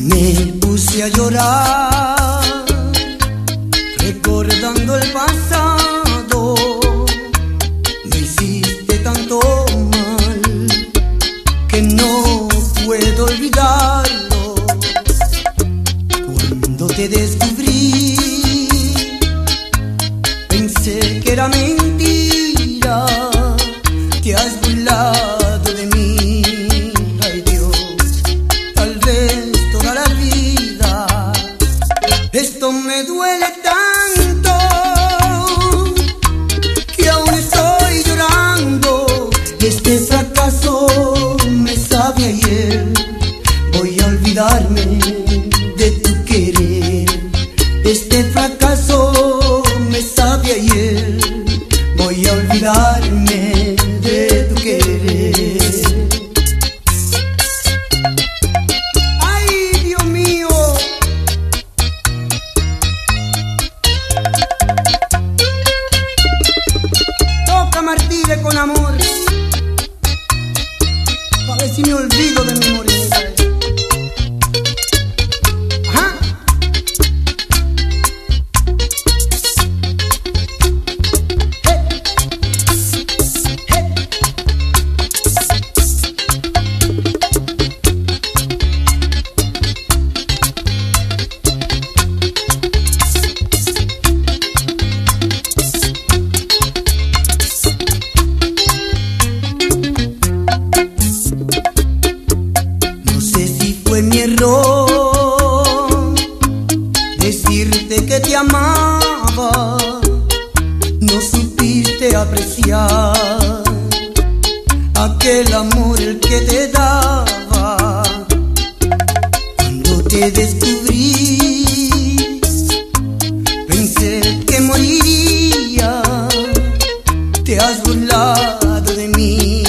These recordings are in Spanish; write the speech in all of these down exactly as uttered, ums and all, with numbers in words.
Me puse a llorar, recordando el pasado. Me hiciste tanto mal que no puedo olvidarlo. Cuando te descubrí, pensé que era mentira. Te has burlado de mí, ay Dios, tal vez toda la vida. Esto me duele tanto que aún estoy llorando. Este fracaso me sabe a hiel. Voy a olvidarme de tu querer. Este fracaso me sabe a hiel. Voy a olvidarme de tu querer. Ay, Dios mío. Toca Martínez con amor, a ver si me olvido de mi morenita. Ajá. Fue mi error decirte que te amaba. No supiste apreciar aquel amor el que te daba. Cuando te descubrí, pensé que moriría. Te has burlado de mí,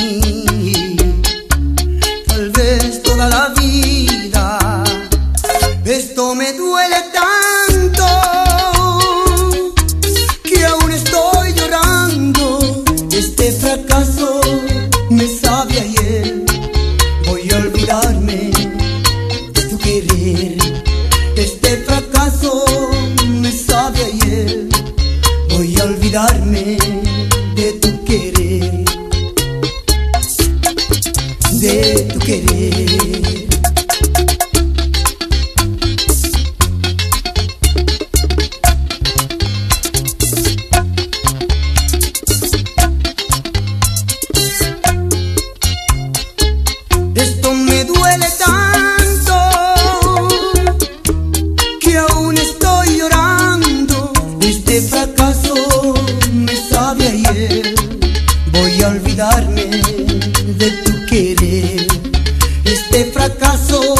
tal vez toda la vida. Esto me duele tanto que aún estoy llorando. Este fracaso me sabe a hiel. Voy a olvidarme de tu querer. Este fracaso me sabe a hiel. Voy a olvidarme de tu querer, de tu querer. Esto me duele tanto que aún estoy llorando. Este fracaso me sabe a hiel. Voy a olvidarme de tu querer. Este fracaso